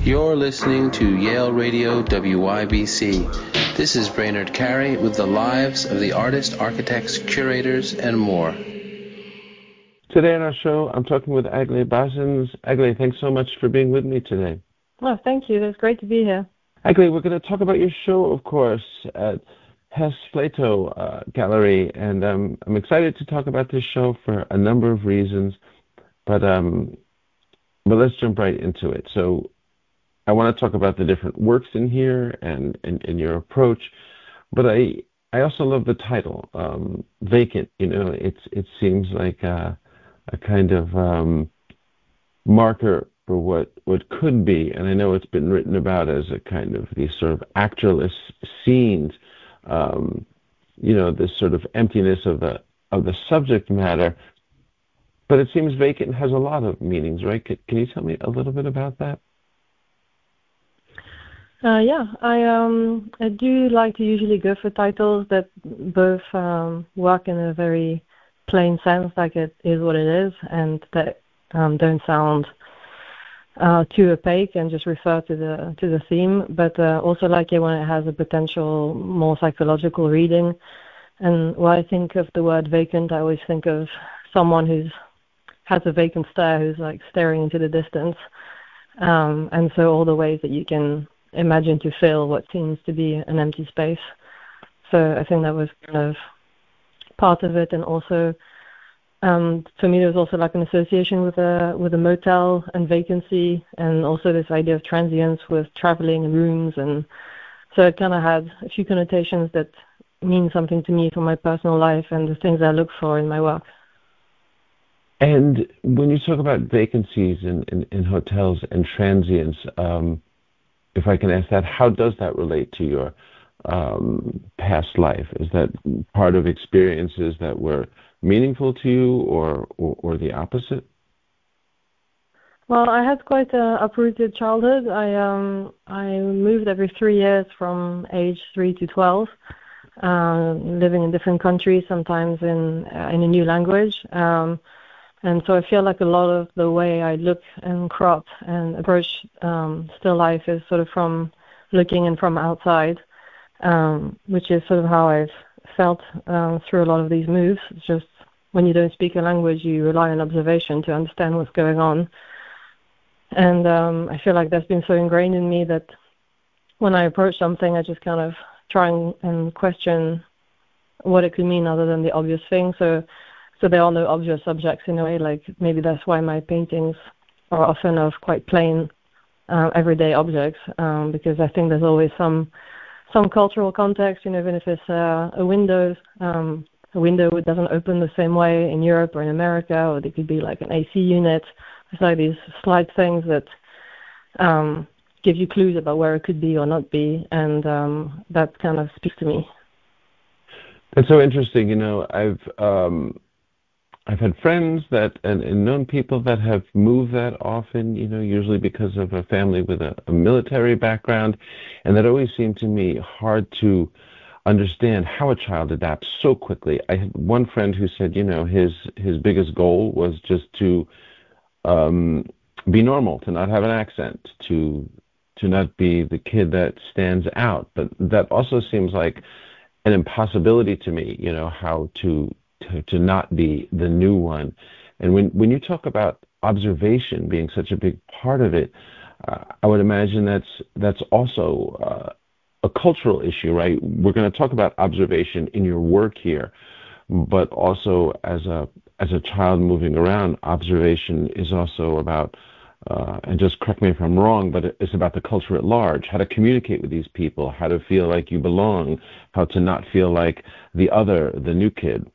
You're listening to Yale Radio WYBC. This is Brainerd Carey with the lives of the artists, architects, curators, and more. Today on our show, I'm talking with Aglaé Bazins. Aglaé, thanks so much for being with me today. Oh, thank you. It's great to be here. Aglaé, we're going to talk about your show, of course, at Hess Flato Gallery, and I'm excited to talk about this show for a number of reasons, but let's jump right into it. So I want to talk about the different works in here and your approach, but I also love the title, Vacant. You know, it seems like a kind of marker for what could be, and I know it's been written about as a kind of these sort of actorless scenes, this sort of emptiness of the subject matter. But it seems vacant has a lot of meanings, right? Can you tell me a little bit about that? I do like to usually go for titles that both work in a very plain sense, like it is what it is, and that don't sound too opaque and just refer to the theme, but also like it when it has a potential more psychological reading. And when I think of the word vacant, I always think of someone who has a vacant stare, who's like staring into the distance. And so all the ways that you can imagine to fill what seems to be an empty space. So I think that was kind of part of it, and also for me there was also like an association with a motel and vacancy, and also this idea of transience with traveling and rooms, and so it kind of had a few connotations that mean something to me for my personal life and the things I look for in my work. And when you talk about vacancies in hotels and transients, if I can ask that, how does that relate to your past life? Is that part of experiences that were meaningful to you, or the opposite? Well, I had quite a uprooted childhood. I moved every 3 years from age 3 to 12, living in different countries, sometimes in a new language. And so I feel like a lot of the way I look and crop and approach still life is sort of from looking in from outside, which is sort of how I've felt through a lot of these moves. It's just when you don't speak a language, you rely on observation to understand what's going on. And I feel like that's been so ingrained in me that when I approach something, I just kind of try and question what it could mean other than the obvious thing. So there are no obvious subjects in a way. Like maybe that's why my paintings are often of quite plain, everyday objects, because I think there's always some cultural context. Even if it's a window doesn't open the same way in Europe or in America, or it could be like an AC unit. It's like these slight things that give you clues about where it could be or not be, and that kind of speaks to me. That's so interesting. I've had friends and known people that have moved that often, usually because of a family with a military background, and that always seemed to me hard to understand how a child adapts so quickly. I had one friend who said, his biggest goal was just to be normal, to not have an accent, to not be the kid that stands out. But that also seems like an impossibility to me, how to not be the new one. And when you talk about observation being such a big part of it, I would imagine that's also a cultural issue, right? We're going to talk about observation in your work here, but also as a child moving around, observation is also about, and just correct me if I'm wrong, but it's about the culture at large, how to communicate with these people, how to feel like you belong, how to not feel like the other, the new kid.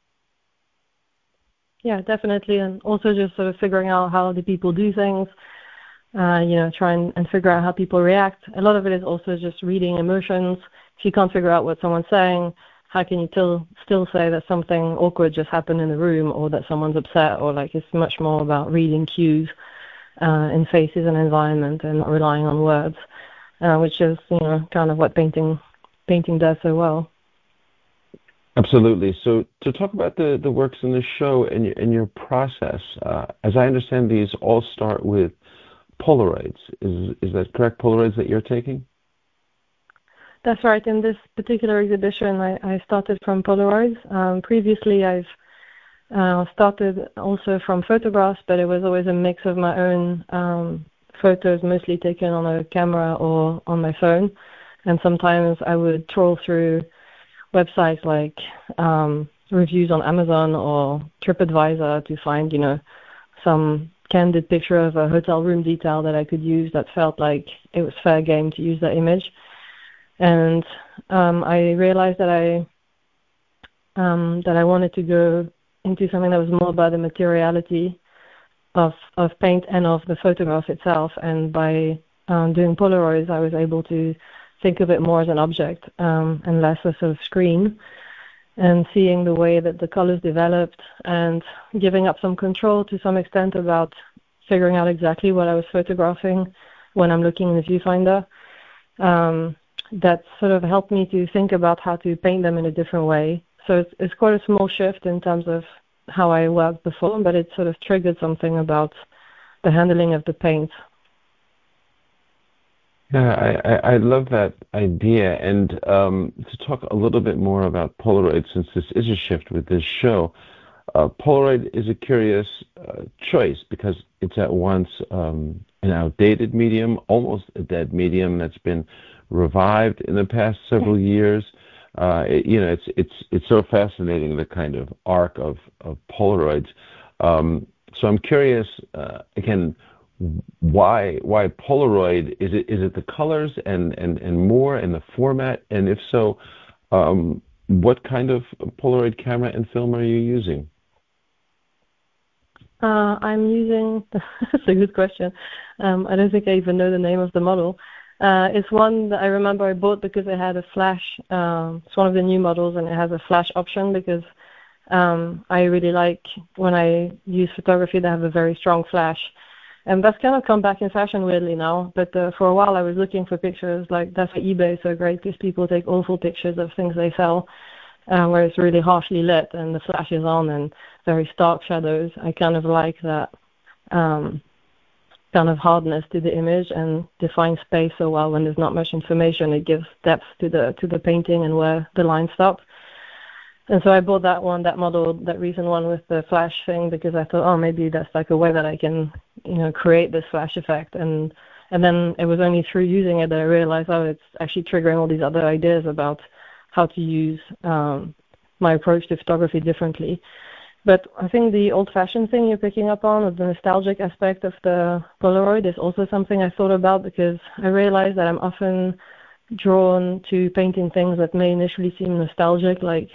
Yeah, definitely. And also just sort of figuring out how the people do things, try and figure out how people react. A lot of it is also just reading emotions. If you can't figure out what someone's saying, how can you still say that something awkward just happened in the room, or that someone's upset, or like it's much more about reading cues in faces and environment and not relying on words, which is, kind of what painting does so well. Absolutely. So to talk about the works in the show and your process, as I understand, these all start with Polaroids. Is that correct? Polaroids that you're taking? That's right. In this particular exhibition, I started from Polaroids. Previously, I've started also from photographs, but it was always a mix of my own photos, mostly taken on a camera or on my phone. And sometimes I would troll through websites like reviews on Amazon or TripAdvisor to find, some candid picture of a hotel room detail that I could use that felt like it was fair game to use that image. And I realized that I wanted to go into something that was more about the materiality of paint and of the photograph itself. And by doing Polaroids, I was able to think of it more as an object and less as a sort of screen, and seeing the way that the colors developed and giving up some control to some extent about figuring out exactly what I was photographing when I'm looking in the viewfinder. That sort of helped me to think about how to paint them in a different way. So it's quite a small shift in terms of how I worked before, but it sort of triggered something about the handling of the paint. Yeah, I love that idea. And to talk a little bit more about Polaroid, since this is a shift with this show, Polaroid is a curious choice because it's at once an outdated medium, almost a dead medium that's been revived in the past several years. It's so fascinating, the kind of arc of Polaroids. So I'm curious again, why Polaroid? Is it the colors and more and the format? And if so, what kind of Polaroid camera and film are you using? I'm using, that's a good question. I don't think I even know the name of the model. It's one that I remember I bought because it had a flash. It's one of the new models, and it has a flash option because I really like, when I use photography, they have a very strong flash. And that's kind of come back in fashion weirdly now. But for a while I was looking for pictures, like that's why eBay is so great, because people take awful pictures of things they sell, where it's really harshly lit and the flash is on and very stark shadows. I kind of like that kind of hardness to the image and define space so well. When there's not much information, it gives depth to the painting and where the lines stop. And so I bought that model, that recent one with the flash thing, because I thought, maybe that's like a way that I can, create this flash effect. And then it was only through using it that I realized, it's actually triggering all these other ideas about how to use my approach to photography differently. But I think the old-fashioned thing you're picking up on, of the nostalgic aspect of the Polaroid, is also something I thought about, because I realized that I'm often drawn to painting things that may initially seem nostalgic, like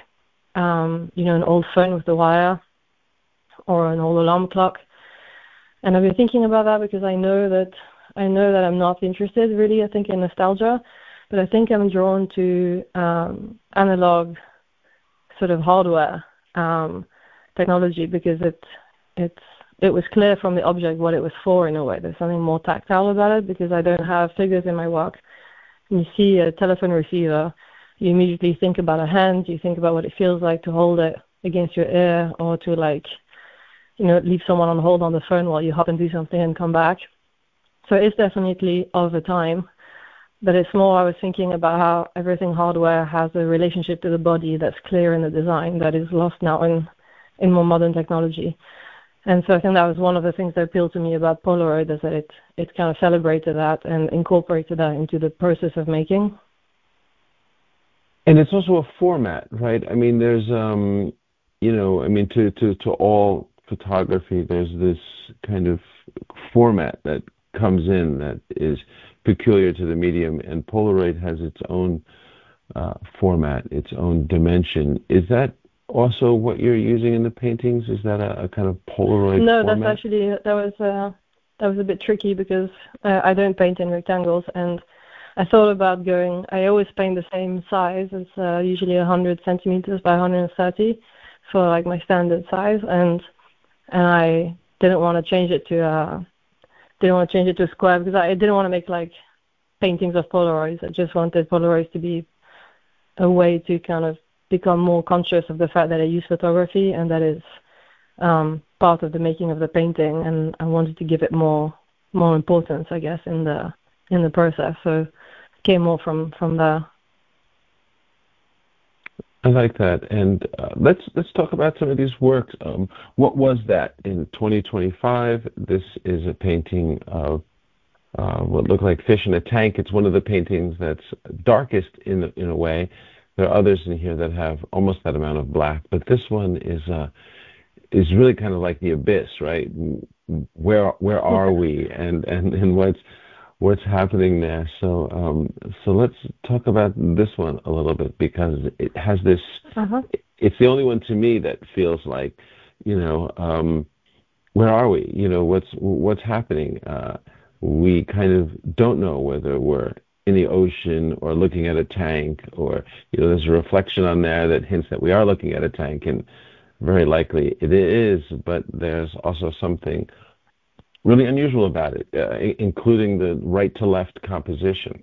an old phone with the wire or an old alarm clock. And I've been thinking about that because I know that I'm not interested really, I think, in nostalgia, but I think I'm drawn to analog sort of hardware technology, because it was clear from the object what it was for in a way. There's something more tactile about it, because I don't have figures in my work. When you see a telephone receiver, you immediately think about a hand, you think about what it feels like to hold it against your ear, or to leave someone on hold on the phone while you hop and do something and come back. So it's definitely of a time, but it's more, I was thinking about how everything hardware has a relationship to the body that's clear in the design that is lost now in more modern technology. And so I think that was one of the things that appealed to me about Polaroid, is that it kind of celebrated that and incorporated that into the process of making. And it's also a format, right? I mean, there's, to all photography, there's this kind of format that comes in that is peculiar to the medium, and Polaroid has its own format, its own dimension. Is that also what you're using in the paintings? Is that a kind of Polaroid No, format? that's actually, that was a bit tricky, because I don't paint in rectangles, and I thought about I always paint the same size. It's usually 100 centimeters by 130 for like my standard size, and I didn't want to change it to a square, because I didn't want to make like paintings of Polaroids. I just wanted Polaroids to be a way to kind of become more conscious of the fact that I use photography, and that is part of the making of the painting, and I wanted to give it more more importance, I guess, in the process. So it came more from there. I like that. And let's talk about some of these works. What was that in 2025? This is a painting of what looked like fish in a tank. It's one of the paintings that's darkest in a way. There are others in here that have almost that amount of black, but this one is really kind of like the abyss, right? Where are we, and what's happening there? So let's talk about this one a little bit, because it has this. It's the only one to me that feels like, where are we? What's happening? We kind of don't know whether we're in the ocean or looking at a tank, or there's a reflection on there that hints that we are looking at a tank, and very likely it is, but there's also something really unusual about it, including the right to left composition.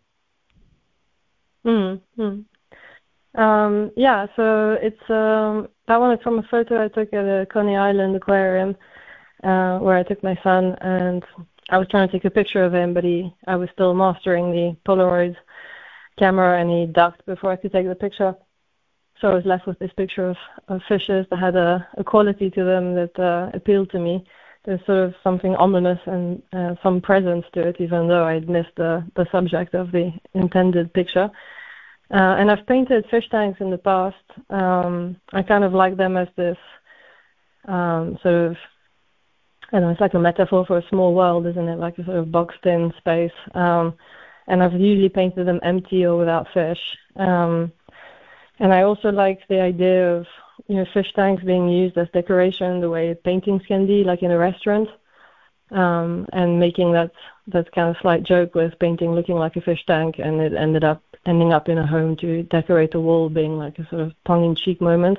Yeah, so it's that one is from a photo I took at a Coney Island aquarium, where I took my son, and I was trying to take a picture of him, but I was still mastering the Polaroid camera, and he ducked before I could take the picture. So I was left with this picture of fishes that had a quality to them that appealed to me. There's sort of something ominous and some presence to it, even though I'd missed the subject of the intended picture. And I've painted fish tanks in the past. I kind of like them as this sort of, I don't know, it's like a metaphor for a small world, isn't it? Like a sort of boxed-in space. And I've usually painted them empty or without fish. And I also like the idea of, fish tanks being used as decoration the way paintings can be, like in a restaurant. And making that kind of slight joke with painting looking like a fish tank, and it ending up in a home to decorate a wall, being like a sort of tongue-in-cheek moment.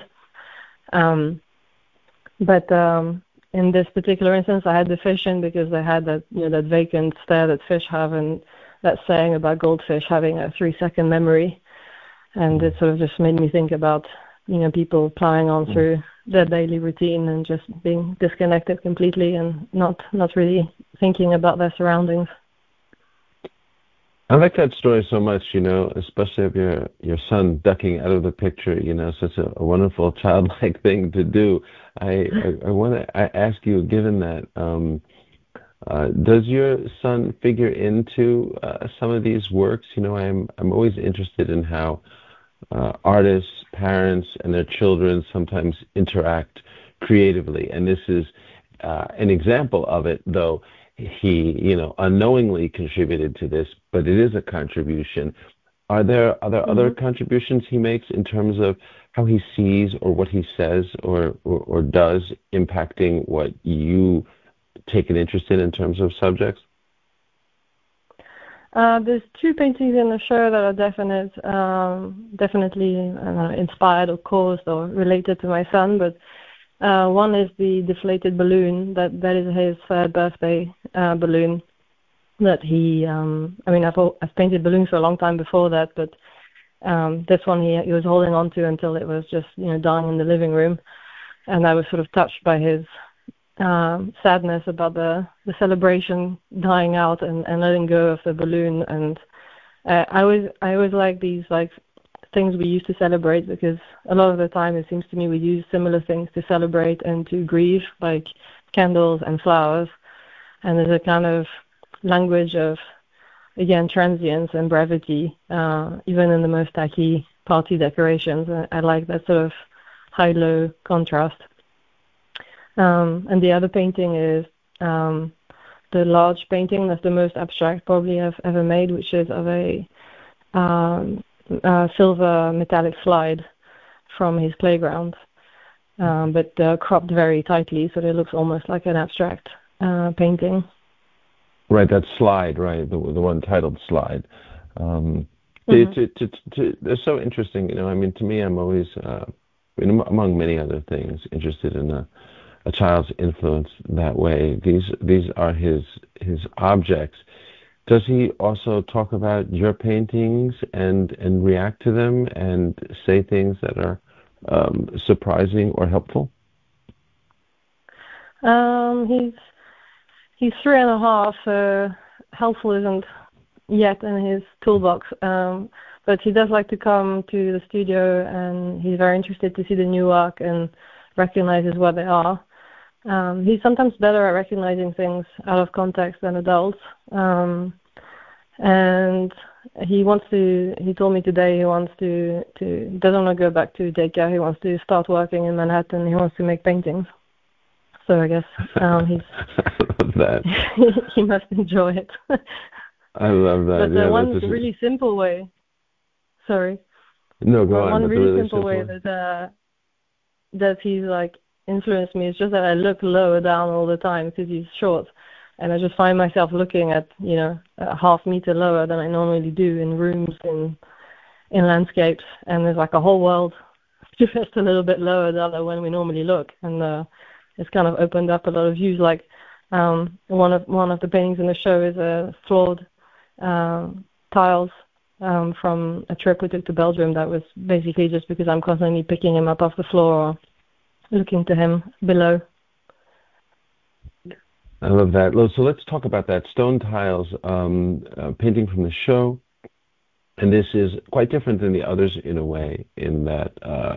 But in this particular instance, I had the fish in because they had that that vacant stare that fish have, and that saying about goldfish having a 3-second memory, and it sort of just made me think about people plowing on through their daily routine and just being disconnected completely and not really thinking about their surroundings. I like that story so much, especially of your son ducking out of the picture, such a wonderful childlike thing to do. I want to ask you, given that, does your son figure into some of these works? I'm always interested in how artists, parents, and their children sometimes interact creatively, and this is an example of it, though he, unknowingly contributed to this, but it is a contribution. Are there other contributions he makes in terms of how he sees or what he says or does impacting what you take an interest in terms of subjects? There's 2 paintings in the show that are definitely inspired or caused or related to my son, but one is the deflated balloon. That is his 3rd birthday balloon. That he, I've painted balloons for a long time before that, but this one he was holding on to until it was just dying in the living room, and I was sort of touched by his sadness about the celebration dying out and letting go of the balloon. And I always like these things we use to celebrate, because a lot of the time it seems to me we use similar things to celebrate and to grieve, like candles and flowers. And there's a kind of language of, again, transience and brevity, even in the most tacky party decorations. I like that sort of high-low contrast. And the other painting is the large painting that's the most abstract probably I've ever made, which is of a silver metallic slide from his playground, but cropped very tightly, so it looks almost like an abstract painting. Right, that slide, right, the one titled Slide. They're so interesting, to me, I'm always, among many other things, interested in a child's influence that way. These are his objects. Does he also talk about your paintings and react to them and say things that are surprising or helpful? He's 3.5, so helpful isn't yet in his toolbox. But he does like to come to the studio, and he's very interested to see the new work and recognizes what they are. He's sometimes better at recognizing things out of context than adults. And he told me today he wants to doesn't want to go back to daycare. He wants to start working in Manhattan. He wants to make paintings. So I guess he's I love that. he must enjoy it. I love that. But one really simple way. Sorry. No, go on. One really simple way that he's like influenced me is just that I look lower down all the time because he's short, and I just find myself looking at a half meter lower than I normally do in rooms in landscapes, and there's like a whole world just a little bit lower than when we normally look, and it's kind of opened up a lot of views. Like one of the paintings in the show is flawed tiles from a trip we took to Belgium. That was basically just because I'm constantly picking him up off the floor or looking to him below. I love that. So let's talk about that. Stone tiles, painting from the show. And this is quite different than the others in a way, in that,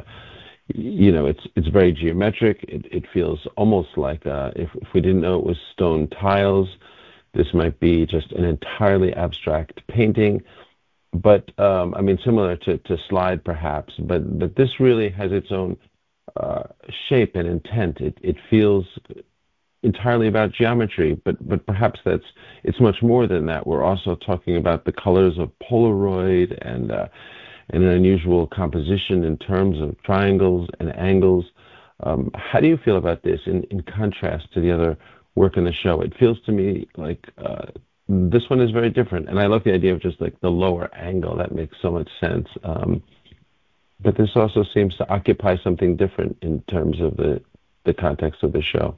it's very geometric. It feels almost like if we didn't know it was stone tiles, this might be just an entirely abstract painting. But, similar to Slide perhaps, but this really has its own shape and intent. It feels entirely about geometry, but perhaps it's much more than that. We're also talking about the colors of Polaroid and an unusual composition in terms of triangles and angles. How do you feel about this in contrast to the other work in the show? It feels to me like this one is very different, and I love the idea of just like the lower angle. That makes so much sense. But this also seems to occupy something different in terms of the context of the show.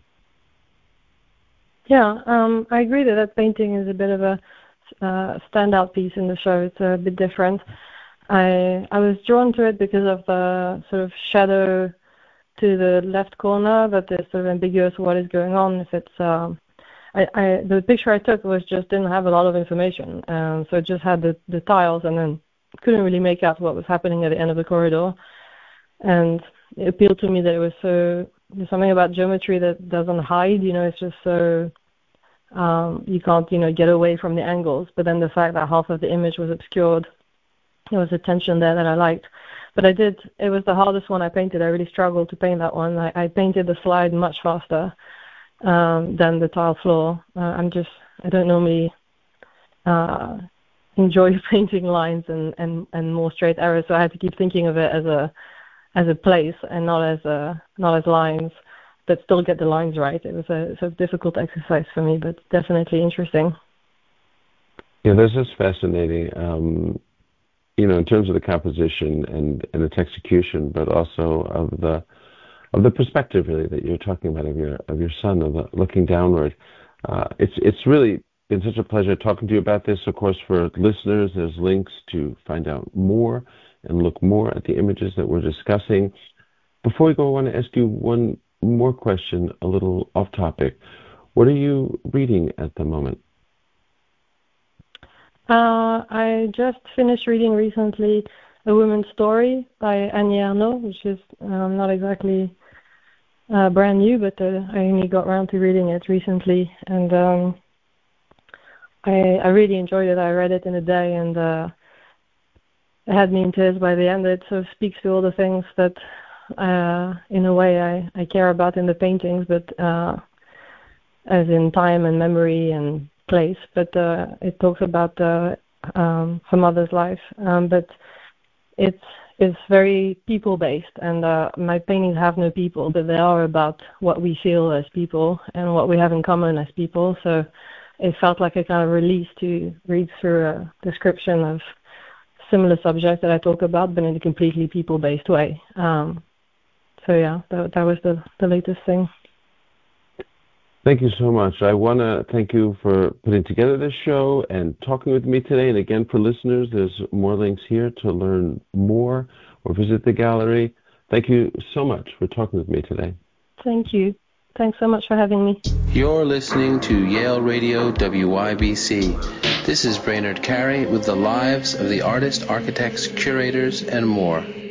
Yeah, I agree that painting is a bit of a standout piece in the show. It's a bit different. I was drawn to it because of the sort of shadow to the left corner, but it's sort of ambiguous what is going on. If it's the picture I took didn't have a lot of information, so it just had the tiles, and then couldn't really make out what was happening at the end of the corridor. And it appealed to me that there's something about geometry that doesn't hide. It's just so you can't get away from the angles. But then the fact that half of the image was obscured, there was a tension there that I liked. But it was the hardest one I painted. I really struggled to paint that one. I painted the slide much faster than the tile floor. I don't normally enjoy painting lines and more straight arrows, so I had to keep thinking of it as a place and not as lines, but still get the lines right. It was a difficult exercise for me, but definitely interesting. Yeah, this is fascinating. In terms of the composition and its execution, but also of the perspective really that you're talking about of your son, of looking downward. It's really been such a pleasure talking to you about this. Of course, for listeners, there's links to find out more and look more at the images that we're discussing. Before we go, I want to ask you one more question, a little off topic. What are you reading at the moment? I just finished reading recently A Woman's Story by Annie Ernaux, which is not exactly brand new, but I only got around to reading it recently, and I really enjoyed it. I read it in a day, and it had me in tears by the end. It sort of speaks to all the things that, in a way, I care about in the paintings, but as in time and memory and place. But it talks about her mother's life, but it's very people-based, and my paintings have no people, but they are about what we feel as people and what we have in common as people. So it felt like a kind of release to read through a description of similar subjects that I talk about, but in a completely people-based way. So yeah, that was the latest thing. Thank you so much. I want to thank you for putting together this show and talking with me today. And again, for listeners, there's more links here to learn more or visit the gallery. Thank you so much for talking with me today. Thank you. Thanks so much for having me. You're listening to Yale Radio WYBC. This is Brainerd Carey with the lives of the artists, architects, curators, and more.